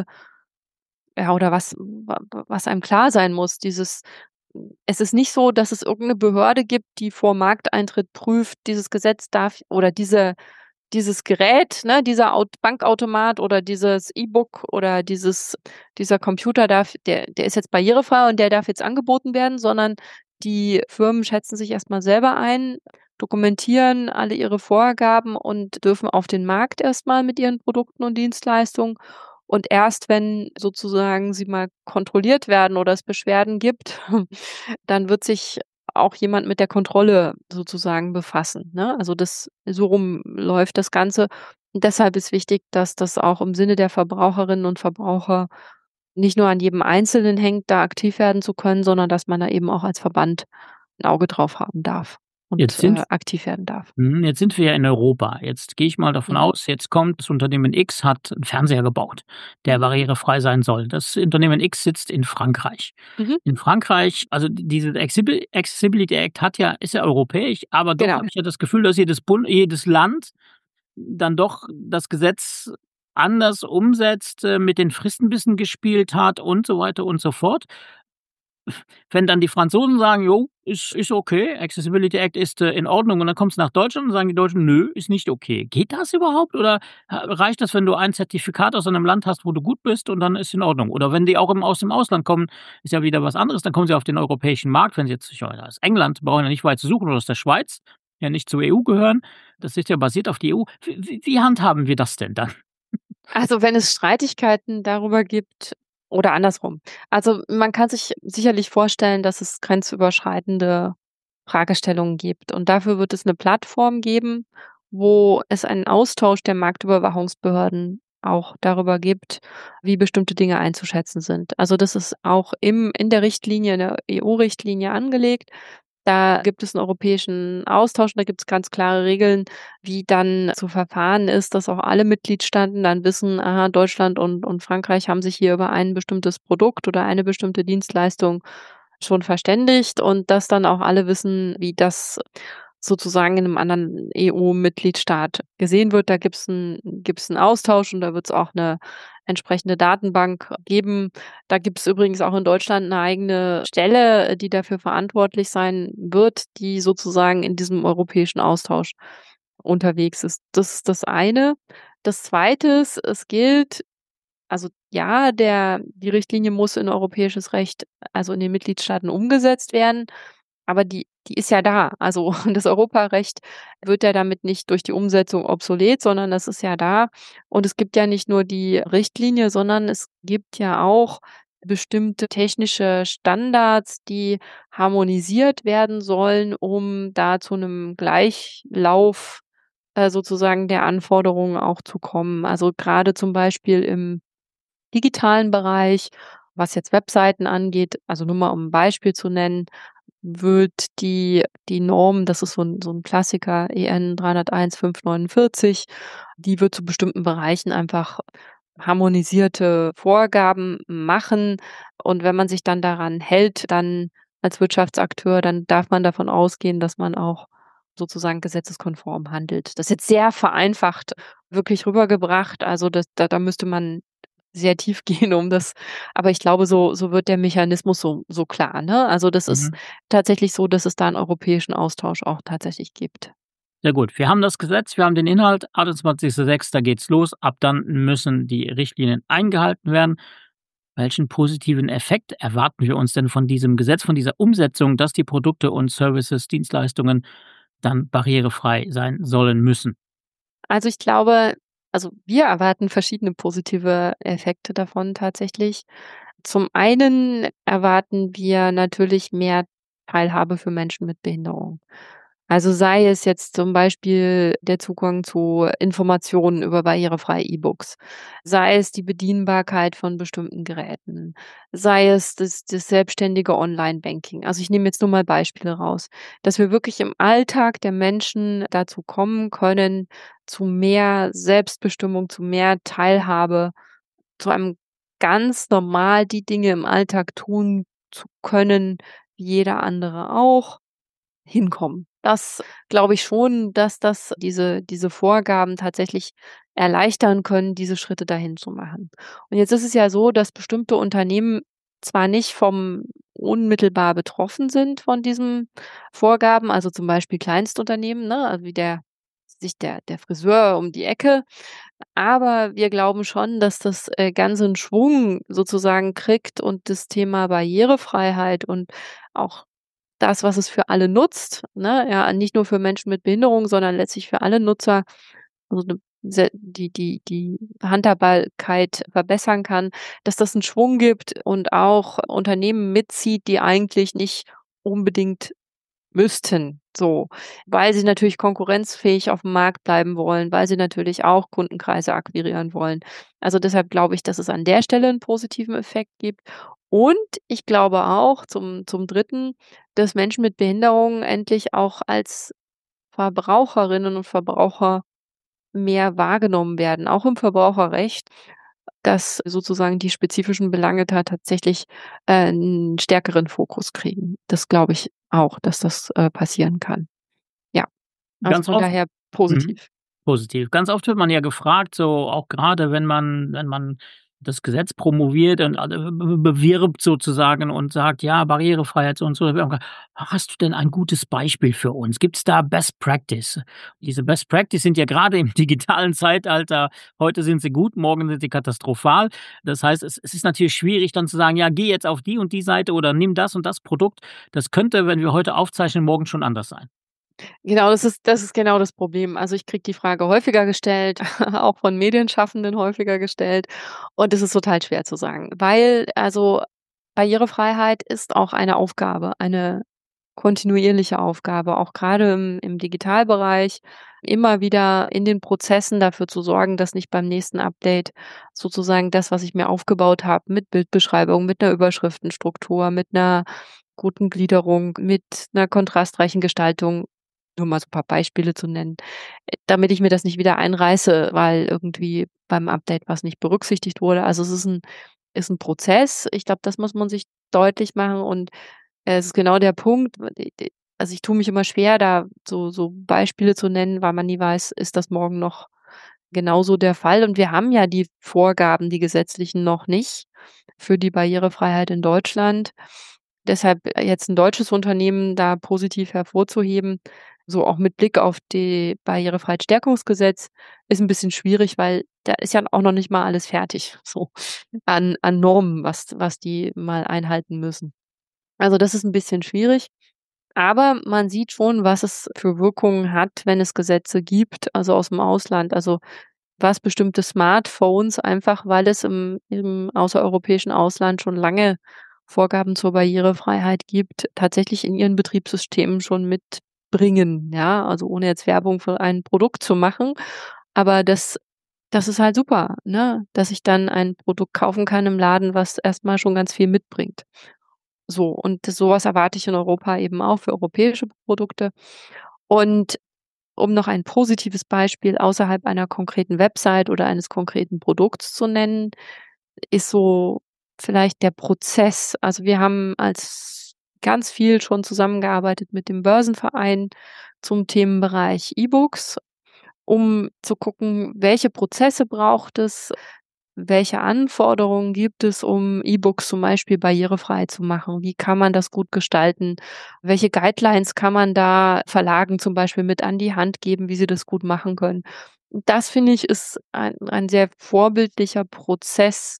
Speaker 1: ja, oder was wa wa was einem klar sein muss, dieses es ist nicht so, dass es irgend 'ne Behörde gibt, die vor Markteintritt prüft, dieses Gesetz darf oder diese dieses Gerät, ne, dieser Aut Bankautomat oder dieses E-Book oder dieses dieser Computer darf der der ist jetzt barrierefrei und der darf jetzt angeboten werden, sondern die Firmen schätzen sich erst mal selber ein, dokumentieren alle ihre Vorgaben und dürfen auf den Markt erst mal mit ihren Produkten und Dienstleistungen. Und erst wenn sozusagen sie mal kontrolliert werden oder es Beschwerden gibt, dann wird sich auch jemand mit der Kontrolle sozusagen befassen, ne? Also, das so rum läuft das Ganze. Und deshalb ist wichtig, dass das auch im Sinne der Verbraucherinnen und Verbraucher nicht nur an jedem Einzelnen hängt, da aktiv werden zu können, sondern dass man da eben auch als Verband 'n Auge drauf haben darf
Speaker 3: Jetzt
Speaker 1: und,
Speaker 3: sind
Speaker 1: äh, aktiv werden darf.
Speaker 3: Mhm, jetzt sind wir ja in Europa. Jetzt gehe ich mal davon
Speaker 1: Mhm.
Speaker 3: aus, jetzt kommt das Unternehmen X hat 'n Fernseher gebaut, der
Speaker 1: Mhm.
Speaker 3: barrierefrei sein soll. Das Unternehmen X sitzt in Frankreich.
Speaker 1: Mhm.
Speaker 3: In Frankreich also, d diese Accessibil Accessibility Act hat ja ist ja europäisch, aber doch
Speaker 1: Genau.
Speaker 3: habe ich ja das Gefühl, dass jedes Bund jedes Land dann doch das Gesetz anders umsetzt, äh, mit den Fristen 'n bisschen gespielt hat und so weiter und so fort. Wenn dann die Franzosen sagen: „Jo, ist ist okay, Accessibility Act ist, äh, in Ordnung“, und dann kommt's nach Deutschland und sagen die Deutschen: „Nö, ist nicht okay.“ Geht das überhaupt oder ha reicht das, wenn du ein Zertifikat aus einem Land hast, wo du gut bist und dann ist in Ordnung? Oder wenn die auch im aus dem Ausland kommen, ist ja wieder was anderes, dann kommen sie auf den europäischen Markt, wenn sie jetzt aus England, brauchen ja nicht weit zu suchen, oder aus der Schweiz, ja nicht zur E U gehören. Das ist ja basiert auf die E U. Wie wie wie handhaben wir das denn dann?
Speaker 1: Also, wenn es Streitigkeiten darüber gibt oder andersrum. Also, man kann sich sicherlich vorstellen, dass es grenzüberschreitende Fragestellungen gibt und dafür wird es 'ne Plattform geben, wo es einen Austausch der Marktüberwachungsbehörden auch darüber gibt, wie bestimmte Dinge einzuschätzen sind. Also, das ist auch im in der Richtlinie in der E U-Richtlinie angelegt. Da gibt es 'n europäischen Austausch und da gibt's ganz klare Regeln, wie dann zu verfahren ist, dass auch alle Mitgliedstaaten dann wissen: „Aha, Deutschland und und Frankreich haben sich hier über ein bestimmtes Produkt oder eine bestimmte Dienstleistung schon verständigt“, und dass dann auch alle wissen, wie das sozusagen in 'nem anderen E U-Mitgliedstaat gesehen wird. Da gibt's 'n gibt's 'n Austausch und da wird's auch 'ne entsprechende Datenbank geben. Da gibt's übrigens auch in Deutschland 'ne eigene Stelle, die dafür verantwortlich sein wird, die sozusagen in diesem europäischen Austausch unterwegs ist. Das ist das eine. Das Zweite ist, es gilt also, ja, der die Richtlinie muss in europäisches Recht, also in den Mitgliedstaaten umgesetzt werden, aber die die ist ja da. Also, das Europarecht wird ja damit nicht durch die Umsetzung obsolet, sondern das ist ja da. Und es gibt ja nicht nur die Richtlinie, sondern es gibt ja auch bestimmte technische Standards, die harmonisiert werden sollen, um da zu 'nem Gleichlauf, äh, sozusagen der Anforderungen auch zu kommen. Also, grade zum Beispiel im digitalen Bereich, was jetzt Webseiten angeht, also nur mal um 'n Beispiel zu nennen, wird die die Norm, das ist so 'n so 'n Klassiker, E N dreihunderteins fünf neunundvierzig, die wird zu bestimmten Bereichen einfach harmonisierte Vorgaben machen. Und wenn man sich dann daran hält, dann als Wirtschaftsakteur, dann darf man davon ausgehen, dass man auch sozusagen gesetzeskonform handelt. Das ist jetzt sehr vereinfacht wirklich rübergebracht. Also, das da da müsste man sehr tief gehen, um das aber ich glaube, so so wird der Mechanismus so so klar, ne? Also, das ist
Speaker 3: Mhm.
Speaker 1: tatsächlich so, dass es da 'n europäischen Austausch auch tatsächlich gibt.
Speaker 3: Sehr gut. Wir haben das Gesetz, wir haben den Inhalt, achtundzwanzigster sechster geht's los. Ab dann müssen die Richtlinien eingehalten werden. Welchen positiven Effekt erwarten wir uns denn von diesem Gesetz, von dieser Umsetzung, dass die Produkte und Services, Dienstleistungen dann barrierefrei sein sollen müssen?
Speaker 1: Also, ich glaube also, wir erwarten verschiedene positive Effekte davon tatsächlich. Zum einen erwarten wir natürlich mehr Teilhabe für Menschen mit Behinderung. Also, sei es jetzt zum Beispiel der Zugang zu Informationen über barrierefreie E-Books, sei es die Bedienbarkeit von bestimmten Geräten, sei es das das selbstständige Online-Banking. Also, ich nehme jetzt nur mal Beispiele raus, dass wir wirklich im Alltag der Menschen dazu kommen können, zu mehr Selbstbestimmung, zu mehr Teilhabe, zu einem ganz normal die Dinge im Alltag tun zu können, wie jeder andere auch, hinkommen. Das glaube ich schon, dass das diese diese Vorgaben tatsächlich erleichtern können, diese Schritte dahin zu machen. Und jetzt ist es ja so, dass bestimmte Unternehmen zwar nicht vom unmittelbar betroffen sind von diesen Vorgaben, also, zum Beispiel Kleinstunternehmen, ne, also, wie der sich der der Friseur um die Ecke, aber wir glauben schon, dass das, äh, Ganze 'n Schwung sozusagen kriegt und das Thema Barrierefreiheit und auch das, was es für alle nutzt, ne, ja, nicht nur für Menschen mit Behinderung, sondern letztlich für alle Nutzer, also, 'ne se die die die Handhabbarkeit verbessern kann, dass das 'n Schwung gibt und auch Unternehmen mitzieht, die eigentlich nicht unbedingt müssten, so, weil sie natürlich konkurrenzfähig aufm Markt bleiben wollen, weil sie natürlich auch Kundenkreise akquirieren wollen. Also, deshalb glaube ich, dass es an der Stelle 'n positiven Effekt gibt. Und ich glaube auch zum zum Dritten, dass Menschen mit Behinderungen endlich auch als Verbraucherinnen und Verbraucher mehr wahrgenommen werden, auch im Verbraucherrecht, dass sozusagen die spezifischen Belange da tatsächlich, äh, 'n stärkeren Fokus kriegen. Das glaube ich auch, dass das, äh, passieren kann. Ja, also,
Speaker 3: Ganz
Speaker 1: von
Speaker 3: oft
Speaker 1: daher
Speaker 3: mhm,
Speaker 1: positiv.
Speaker 3: positiv. Ganz oft wird man ja gefragt, so auch grade, wenn man wenn man das Gesetz promoviert und be be bewirbt sozusagen und sagt: „Ja, Barrierefreiheit so und so.“ „Hast du denn ein gutes Beispiel für uns? Gibt's da Best Practice?“ Diese Best Practice sind ja grade im digitalen Zeitalter heute sind sie gut, morgen sind sie katastrophal. Das heißt, es es ist natürlich schwierig, dann zu sagen: „Ja, geh jetzt auf die und die Seite oder nimm das und das Produkt.“ Das könnte, wenn wir heute aufzeichnen, morgen schon anders sein.
Speaker 1: Genau, das ist das ist genau das Problem. Also, ich kriege die Frage häufiger gestellt, auch von Medienschaffenden häufiger gestellt. Und es ist total schwer zu sagen, weil also, Barrierefreiheit ist auch eine Aufgabe, eine kontinuierliche Aufgabe, auch grade im im Digitalbereich immer wieder in den Prozessen dafür zu sorgen, dass nicht beim nächsten Update sozusagen das, was ich mir aufgebaut habe mit Bildbeschreibung, mit 'ner Überschriftenstruktur, mit 'ner guten Gliederung, mit 'ner kontrastreichen Gestaltung, nur mal so 'n paar Beispiele zu nennen, äh, damit ich mir das nicht wieder einreiße, weil irgendwie beim Update was nicht berücksichtigt wurde. Also, es ist 'n ist 'n Prozess. Ich glaube, das muss man sich deutlich machen und es ist genau der Punkt, d d also, ich tue mich immer schwer, da so so Beispiele zu nennen, weil man nie weiß, ist das morgen noch genauso der Fall? Und wir haben ja die Vorgaben, die gesetzlichen noch nicht für die Barrierefreiheit in Deutschland. Deshalb jetzt 'n deutsches Unternehmen da positiv hervorzuheben, so auch mit Blick auf die Barrierefreiheitsstärkungsgesetz, ist 'n bisschen schwierig, weil da ist ja auch noch nicht mal alles fertig so an an Normen, was was die mal einhalten müssen. Also, das ist 'n bisschen schwierig, aber man sieht schon, was es für Wirkungen hat, wenn es Gesetze gibt, also, aus'm Ausland. Also, was bestimmte Smartphones einfach, weil es im im außereuropäischen Ausland schon lange Vorgaben zur Barrierefreiheit gibt, tatsächlich in ihren Betriebssystemen schon mitbringen, ja? Also, ohne jetzt Werbung für ein Produkt zu machen, aber das das ist halt super, ne, dass ich dann ein Produkt kaufen kann im Laden, was erst mal schon ganz viel mitbringt. So, und so was erwarte ich in Europa eben auch für europäische Produkte. Und um noch ein positives Beispiel außerhalb einer konkreten Website oder eines konkreten Produkts zu nennen, ist so vielleicht der Prozess. Also, wir haben als ganz viel schon zusammengearbeitet mit dem Börsenverein zum Themenbereich E-Books, um zu gucken, welche Prozesse braucht es, welche Anforderungen gibt es, um E-Books zum Beispiel barrierefrei zu machen? Wie kann man das gut gestalten? Welche Guidelines kann man da Verlagen zum Beispiel mit an die Hand geben, wie sie das gut machen können? Das finde ich, ist ein ein sehr vorbildlicher Prozess,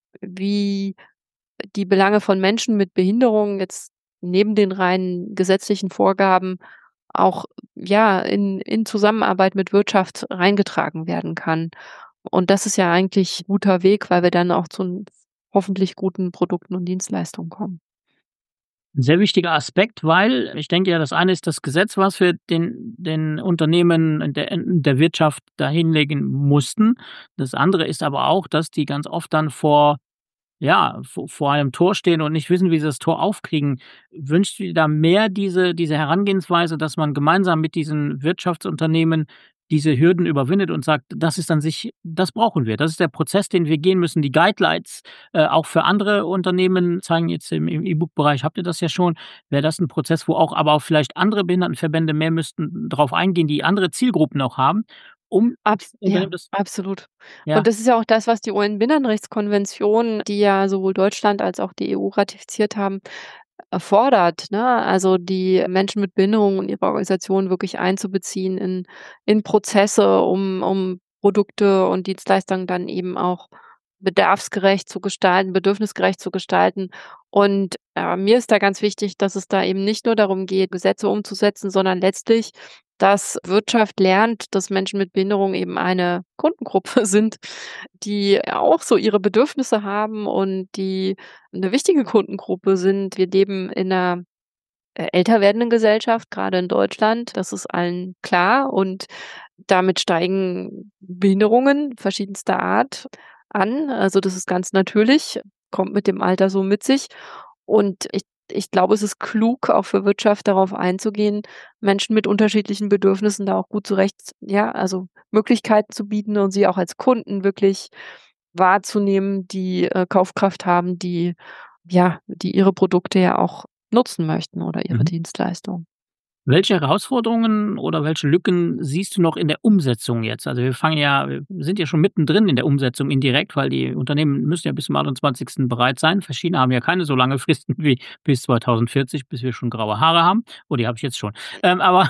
Speaker 1: wie die Belange von Menschen mit Behinderungen jetzt neben den rein gesetzlichen Vorgaben auch, ja, in in Zusammenarbeit mit Wirtschaft reingetragen werden kann. Und das ist ja eigentlich 'n guter Weg, weil wir dann auch zu 'n hoffentlich guten Produkten und Dienstleistungen kommen.
Speaker 3: 'N sehr wichtiger Aspekt, weil ich denke ja, das eine ist das Gesetz, was wir den den Unternehmen in der in der Wirtschaft da hinlegen mussten. Das andere ist aber auch, dass die ganz oft dann vor ja, v vor einem Tor stehen und nicht wissen, wie sie das Tor aufkriegen. Wünschst du dir da mehr diese diese Herangehensweise, dass man gemeinsam mit diesen Wirtschaftsunternehmen diese Hürden überwindet und sagt: „Das ist an sich das brauchen wir. Das ist der Prozess, den wir gehen müssen.“ Die Guidelines, äh, auch für andere Unternehmen zeigen jetzt im im E-Book-Bereich habt ihr das ja schon. Wäre das 'n Prozess, wo auch aber auch vielleicht andere Behindertenverbände mehr müssten drauf eingehen, die andere Zielgruppen auch haben, um
Speaker 1: Abs ja,
Speaker 3: Unternehmen das
Speaker 1: absolut.
Speaker 3: ja.
Speaker 1: Und das ist ja auch das, was die U N-Behindertenrechtskonvention, die ja sowohl Deutschland als auch die E U ratifiziert haben, äh, fordert, ne? Also, die Menschen mit Behinderung und ihre Organisation wirklich einzubeziehen in in Prozesse, um um Produkte und Dienstleistungen dann eben auch bedarfsgerecht zu gestalten, bedürfnisgerecht zu gestalten. Und, äh, mir ist da ganz wichtig, dass es da eben nicht nur darum geht, Gesetze umzusetzen, sondern letztlich, dass Wirtschaft lernt, dass Menschen mit Behinderung eben eine Kundengruppe sind, die auch so ihre Bedürfnisse haben und die 'ne wichtige Kundengruppe sind. Wir leben in 'ner, äh, älter werdenden Gesellschaft, grade in Deutschland. Das ist allen klar und damit steigen Behinderungen verschiedenster Art an. Also, das ist ganz natürlich, kommt mit dem Alter so mit sich. Und ich ich glaube, es ist klug, auch für Wirtschaft darauf einzugehen, Menschen mit unterschiedlichen Bedürfnissen da auch gut zurecht ja, also, Möglichkeiten zu bieten und sie auch als Kunden wirklich wahrzunehmen, die, äh, Kaufkraft haben, die ja, die ihre Produkte ja auch nutzen möchten oder ihre
Speaker 3: Mhm.
Speaker 1: Dienstleistung.
Speaker 3: Welche Herausforderungen oder welche Lücken siehst du noch in der Umsetzung jetzt? Also, wir fangen ja wir sind ja schon mittendrin in der Umsetzung indirekt, weil die Unternehmen müssen ja bis zum achtundzwanzigsten bereit sein. Verschiedene haben ja keine so lange Fristen wie bis zweitausendvierzig, bis wir schon graue Haare haben. Oh, die habe ich jetzt schon. Ähm, aber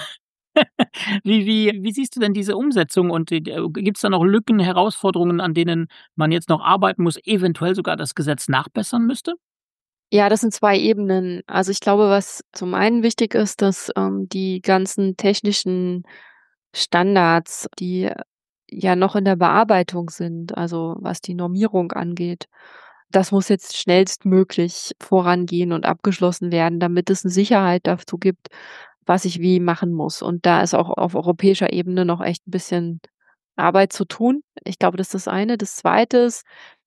Speaker 3: wie wie wie siehst du denn diese Umsetzung und d d gibt's da noch Lücken, Herausforderungen, an denen man jetzt noch arbeiten muss, eventuell sogar das Gesetz nachbessern müsste?
Speaker 1: Ja, das sind zwei Ebenen. Also, ich glaube, was zum einen wichtig ist, dass, ähm, die ganzen technischen Standards, die ja noch in der Bearbeitung sind, also, was die Normierung angeht, das muss jetzt schnellstmöglich vorangehen und abgeschlossen werden, damit es 'ne Sicherheit dazu gibt, was ich wie machen muss. Und da ist auch auf europäischer Ebene noch echt 'n bisschen Arbeit zu tun. Ich glaube, das ist das eine. Das Zweite ist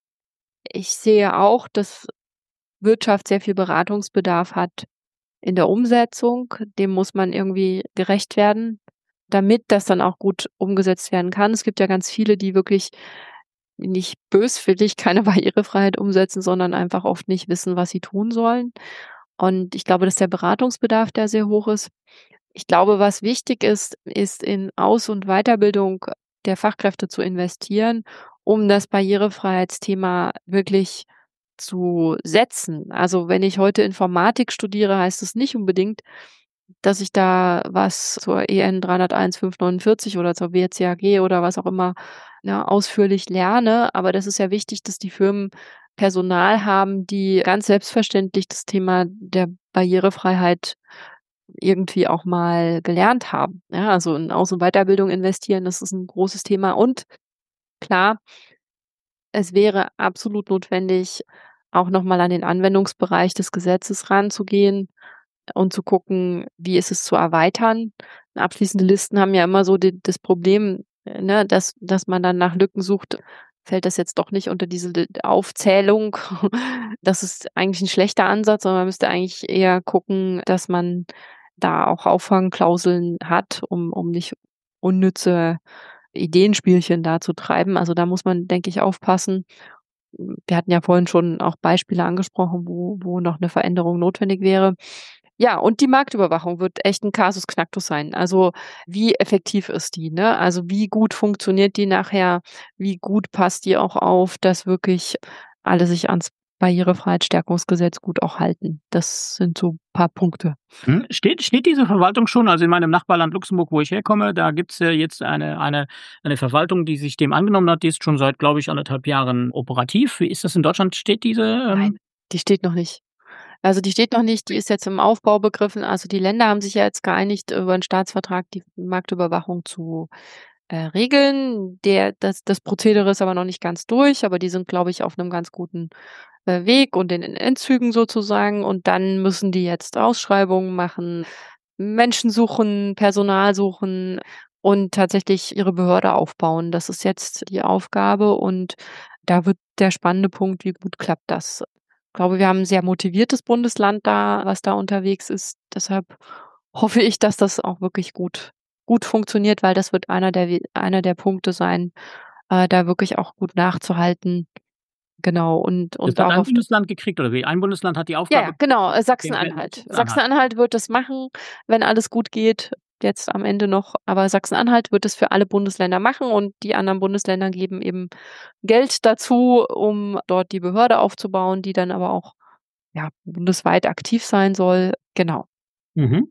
Speaker 1: ich sehe auch, dass Wirtschaft sehr viel Beratungsbedarf hat in der Umsetzung. Dem muss man irgendwie gerecht werden, damit das dann auch gut umgesetzt werden kann. Es gibt ja ganz viele, die wirklich nicht böswillig keine Barrierefreiheit umsetzen, sondern einfach oft nicht wissen, was sie tun sollen. Und ich glaube, dass der Beratungsbedarf da sehr hoch ist. Ich glaube, was wichtig ist, ist in Aus und Weiterbildung der Fachkräfte zu investieren, um das Barrierefreiheitsthema wirklich zu setzen. Also, wenn ich heute Informatik studiere, heißt es nicht unbedingt, dass ich da was zur E N dreihunderteins fünfhundertneunundvierzig oder zur W C A G oder was auch immer, ne, ausführlich lerne. Aber das ist ja wichtig, dass die Firmen Personal haben, die ganz selbstverständlich das Thema der Barrierefreiheit irgendwie auch mal gelernt haben. Ja, also, in Aus und Weiterbildung investieren, das ist 'n großes Thema. Und klar es wäre absolut notwendig, auch noch mal an den Anwendungsbereich des Gesetzes ranzugehen und zu gucken, wie ist es zu erweitern. Abschließende Listen haben ja immer so de das Problem, äh, ne, dass dass man dann nach Lücken sucht, fällt das jetzt doch nicht unter diese d Aufzählung. Das ist eigentlich 'n schlechter Ansatz, sondern man müsste eigentlich eher gucken, dass man da auch Auffangklauseln hat, um um nicht unnütze Ideenspielchen da zu treiben. Also, da muss man, denke ich, aufpassen. Hm, wir hatten ja vorhin schon auch Beispiele angesprochen, wo wo noch 'ne Veränderung notwendig wäre. Ja, und die Marktüberwachung wird echt 'n Kasus Knacktus sein. Also, wie effektiv ist die, ne? Also, wie gut funktioniert die nachher? Wie gut passt die auch auf, dass wirklich alle sich ans Barrierefreiheitsstärkungsgesetz gut auch halten? Das sind so paar Punkte.
Speaker 3: Mhm. Steht steht diese Verwaltung schon? Also, in meinem Nachbarland Luxemburg, wo ich herkomme, da gibt's ja jetzt eine eine eine Verwaltung, die sich dem angenommen hat. Die ist schon seit, glaube ich, anderthalb Jahren operativ. Wie ist das in Deutschland? Steht diese,
Speaker 1: Nein,
Speaker 3: ähm
Speaker 1: die steht noch nicht. Also, die steht noch nicht, die ist jetzt im Aufbau begriffen. Also, die Länder haben sich ja jetzt geeinigt, über 'n Staatsvertrag die Marktüberwachung zu, äh, regeln. Der das das Prozedere ist aber noch nicht ganz durch, aber die sind, glaube ich, auf 'nem ganz guten, äh, Weg und in den Endzügen sozusagen. Und dann müssen die jetzt Ausschreibungen machen, Menschen suchen, Personal suchen und tatsächlich ihre Behörde aufbauen. Das ist jetzt die Aufgabe und da wird der spannende Punkt, wie gut klappt das? Glaube, wir haben 'n sehr motiviertes Bundesland da, was da unterwegs ist. Deshalb hoffe ich, dass das auch wirklich gut gut funktioniert, weil das wird einer der we einer der Punkte sein, äh, da wirklich auch gut nachzuhalten. Genau, und
Speaker 3: Das
Speaker 1: und
Speaker 3: hat
Speaker 1: auch
Speaker 3: ein
Speaker 1: auf d
Speaker 3: Bundesland gekriegt oder wie? Ein Bundesland hat die
Speaker 1: Ja,
Speaker 3: Aufgabe
Speaker 1: ja, genau, äh,
Speaker 3: Okay,
Speaker 1: Sachsen-Anhalt. Sachsen-Anhalt wird das machen, wenn alles gut geht, jetzt am Ende noch. Aber Sachsen-Anhalt wird es für alle Bundesländer machen und die anderen Bundesländer geben eben Geld dazu, um dort die Behörde aufzubauen, die dann aber auch, ja, bundesweit aktiv sein soll. Genau.
Speaker 3: Mhm.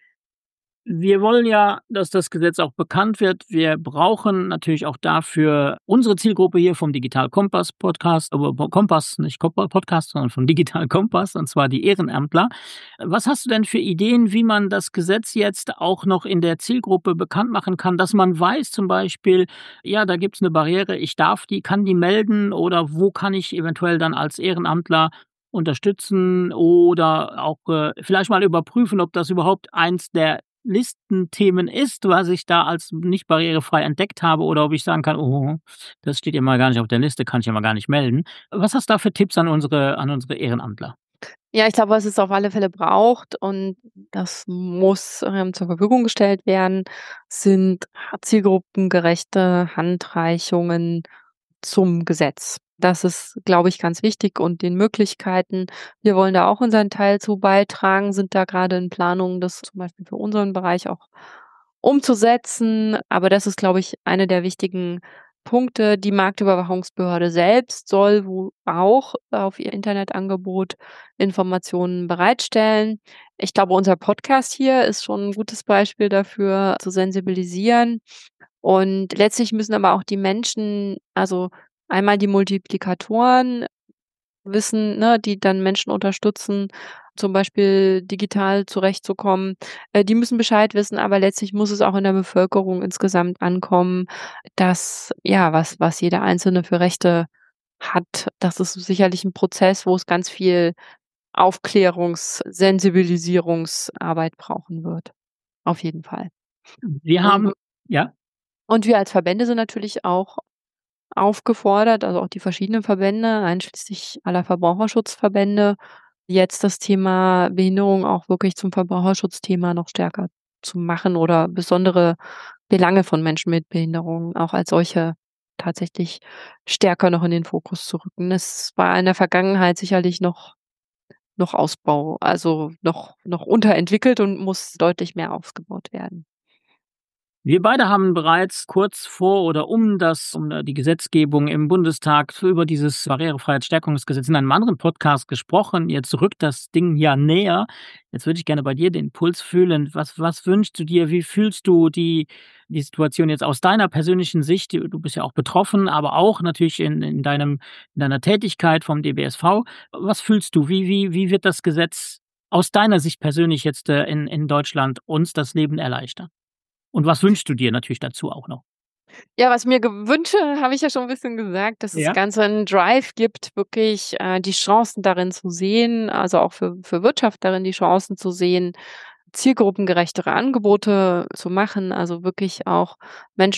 Speaker 3: Wir wollen ja, dass das Gesetz auch bekannt wird. Wir brauchen natürlich auch dafür unsere Zielgruppe hier vom Digital Kompass Podcast, aber Bo Kompass, nicht Kompa Podcast, sondern vom Digital Kompass, und zwar die Ehrenämtler. Was hast du denn für Ideen, wie man das Gesetz jetzt auch noch in der Zielgruppe bekannt machen kann, dass man weiß zum Beispiel, ja, da gibt's 'ne Barriere, ich darf die kann die melden oder wo kann ich eventuell dann als Ehrenamtler unterstützen oder auch, äh, vielleicht mal überprüfen, ob das überhaupt eins der Listenthemen ist, was ich da als nicht barrierefrei entdeckt habe oder ob ich sagen kann: „Oh, das steht ja mal gar nicht auf der Liste, kann ich ja mal gar nicht melden.“ Was hast du da für Tipps an unsere an unsere Ehrenamtler?
Speaker 1: Ja, ich glaube, was es auf alle Fälle braucht und das muss, ähm, zur Verfügung gestellt werden, sind zielgruppengerechte Handreichungen zum Gesetz. Das ist, glaube ich, ganz wichtig und den Möglichkeiten. Wir wollen da auch unseren Teil zu beitragen, sind da grade in Planung, das zum Beispiel für unseren Bereich auch umzusetzen. Aber das ist, glaube ich, eine der wichtigen Punkte. Die Marktüberwachungsbehörde selbst soll wo auch auf ihr Internetangebot Informationen bereitstellen. Ich glaube, unser Podcast hier ist schon 'n gutes Beispiel dafür, zu sensibilisieren. Und letztlich müssen aber auch die Menschen also, einmal die Multiplikatoren wissen, ne, die dann Menschen unterstützen, zum Beispiel digital zurechtzukommen. Äh, die müssen Bescheid wissen, aber letztlich muss es auch in der Bevölkerung insgesamt ankommen, dass ja, was was jeder Einzelne für Rechte hat. Das ist sicherlich 'n Prozess, wo es ganz viel Aufklärungs Sensibilisierungsarbeit brauchen wird. Auf jeden Fall.
Speaker 3: Wir
Speaker 1: Und
Speaker 3: haben ja?
Speaker 1: und wir als Verbände sind natürlich auch aufgefordert, also, auch die verschiedenen Verbände, einschließlich aller Verbraucherschutzverbände, jetzt das Thema Behinderung auch wirklich zum Verbraucherschutzthema noch stärker zu machen oder besondere Belange von Menschen mit Behinderung auch als solche tatsächlich stärker noch in den Fokus zu rücken. Es war in der Vergangenheit sicherlich noch noch Ausbau also, noch noch unterentwickelt und muss deutlich mehr ausgebaut werden.
Speaker 3: Wir beide haben bereits kurz vor oder um das um, äh, die Gesetzgebung im Bundestag für über dieses Barrierefreiheitsstärkungsgesetz in einem anderen Podcast gesprochen. Jetzt rückt das Ding ja näher. Jetzt würde ich gerne bei dir den Puls fühlen. Was was wünschst du dir? Wie fühlst du die die Situation jetzt aus deiner persönlichen Sicht? Du du bist ja auch betroffen, aber auch natürlich in in deinem in deiner Tätigkeit vom DBSV. Was fühlst du? Wie wie wie wird das Gesetz aus deiner Sicht persönlich jetzt, äh, in in Deutschland uns das Leben erleichtern? Und was wünschst du dir natürlich dazu auch noch?
Speaker 1: Ja, was ich mir ge wünsche, habe ich ja schon 'n bisschen gesagt, dass das
Speaker 3: Ja.
Speaker 1: Ganze 'n Drive gibt, wirklich, äh, die Chancen darin zu sehen, also, auch für für Wirtschaft darin die Chancen zu sehen, zielgruppengerechtere Angebote zu machen, also, wirklich auch Menschen mit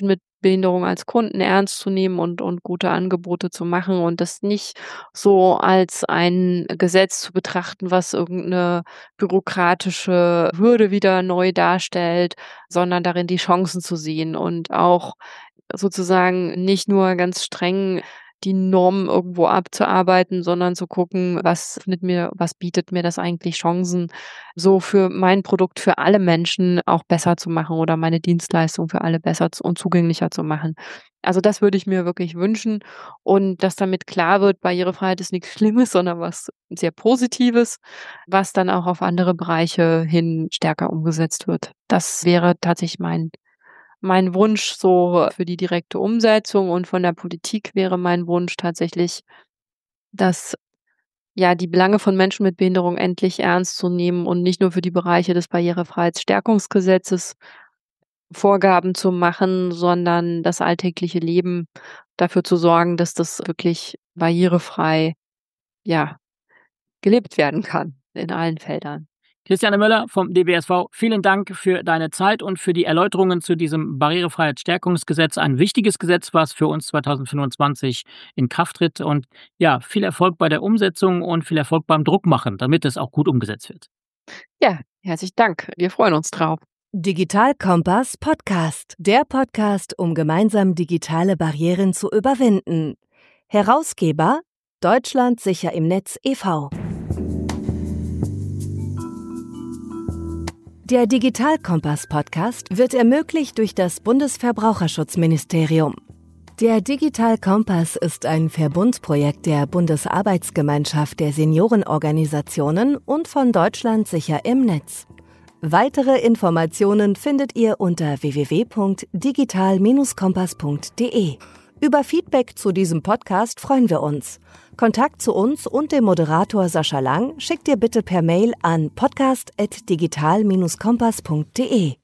Speaker 1: Behinderung als Kunden ernst zu nehmen und und gute Angebote zu machen und das nicht so als ein Gesetz zu betrachten, was irgend 'ne bürokratische Hürde wieder neu darstellt, sondern darin die Chancen zu sehen und auch sozusagen nicht nur ganz streng die Normen irgendwo abzuarbeiten, sondern zu gucken, was findet mir was bietet mir das eigentlich Chancen, so für mein Produkt für alle Menschen auch besser zu machen oder meine Dienstleistung für alle besser z und zugänglicher zu machen. Also, das würde ich mir wirklich wünschen und dass damit klar wird, Barrierefreiheit ist nix Schlimmes, sondern was sehr Positives, was dann auch auf andere Bereiche hin stärker umgesetzt wird. Das wäre tatsächlich mein mein Wunsch so für die direkte Umsetzung und von der Politik wäre mein Wunsch tatsächlich, dass ja, die Belange von Menschen mit Behinderung endlich ernst zu nehmen und nicht nur für die Bereiche des Barrierefreiheitsstärkungsgesetzes Vorgaben zu machen, sondern das alltägliche Leben dafür zu sorgen, dass das wirklich barrierefrei, ja, gelebt werden kann in allen Feldern.
Speaker 3: Christiane Möller vom D B S V, vielen Dank für deine Zeit und für die Erläuterungen zu diesem Barrierefreiheitsstärkungsgesetz. Ein wichtiges Gesetz, was für uns zweitausendfünfundzwanzig in Kraft tritt und ja, viel Erfolg bei der Umsetzung und viel Erfolg beim Druckmachen, damit es auch gut umgesetzt wird.
Speaker 1: Ja, herzlichen Dank. Wir freuen uns drauf.
Speaker 2: Digital Kompass Podcast. Der Podcast, um gemeinsam digitale Barrieren zu überwinden. Herausgeber Deutschland sicher im Netz e V Der Digital Kompass Podcast wird ermöglicht durch das Bundesverbraucherschutzministerium. Der Digital Kompass ist ein Verbundprojekt der Bundesarbeitsgemeinschaft der Seniorenorganisationen und von Deutschland sicher im Netz. Weitere Informationen findet ihr unter w w w punkt digital kompass punkt d e. Über Feedback zu diesem Podcast freuen wir uns. Kontakt zu uns und dem Moderator Sascha Lang schickt ihr bitte per Mail an podcast at digital kompass punkt d e.